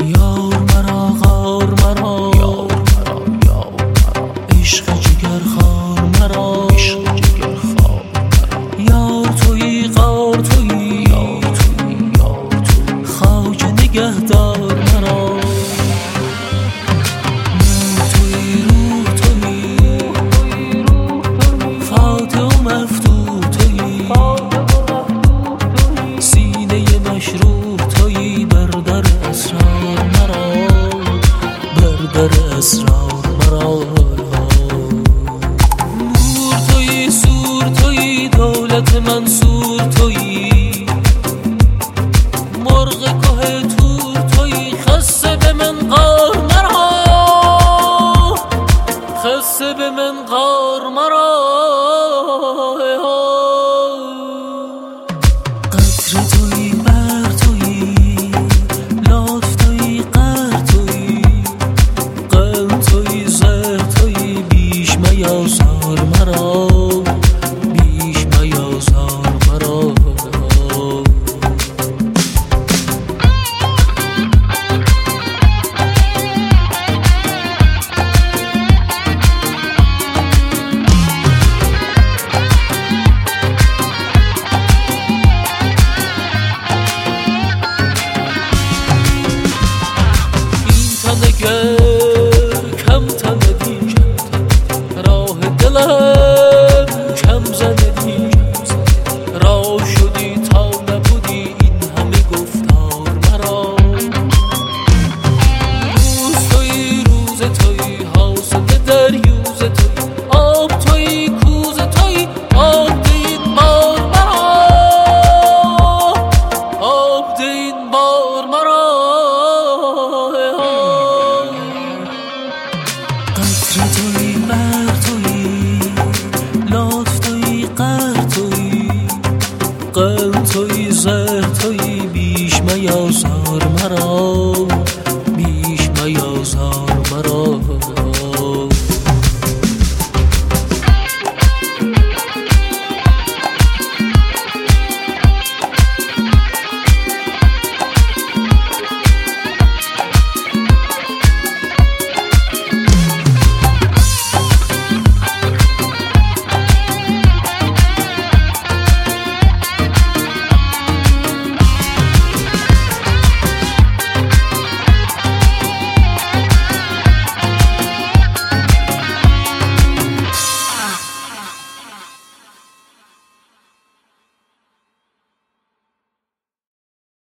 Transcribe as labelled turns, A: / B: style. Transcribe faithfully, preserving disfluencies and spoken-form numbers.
A: یار مرا غار مرا، یار مرا یار مرا، عشق جگر خار مرا، عشق جگر خار مرا، یار تویی غار تویی، یار تویی یار تویی، خواجه نگهدار مرا، نور تویی روح تویی، فاتح و مفتوح تویی، سینه مشروح تویی، بر در اسرار مرا، بر در اسرار مرا، نور تویی سور تویی، دولت منصور تویی، مرغ که تور تویی، خسته به من غار مرا، خسته به من غار مرا، قطره تویی بر تویی، لاف تویی قهر تویی، قلب تویی زهر تویی، بیش میازار مرا، بیش میازار مرا. کم تندی راه دلم کم زندی، راه شدی تا نبودی این همه گفتار مرا، روز تویی روز تویی، حاصل دریوز تویی، آب تویی کوز تویی، آب دین بار مرا، آب دین بار مرا، قطره تویی بر تویی، لاف تویی قهر تویی، قلب تویی زهر تویی، بیش میازار مرا.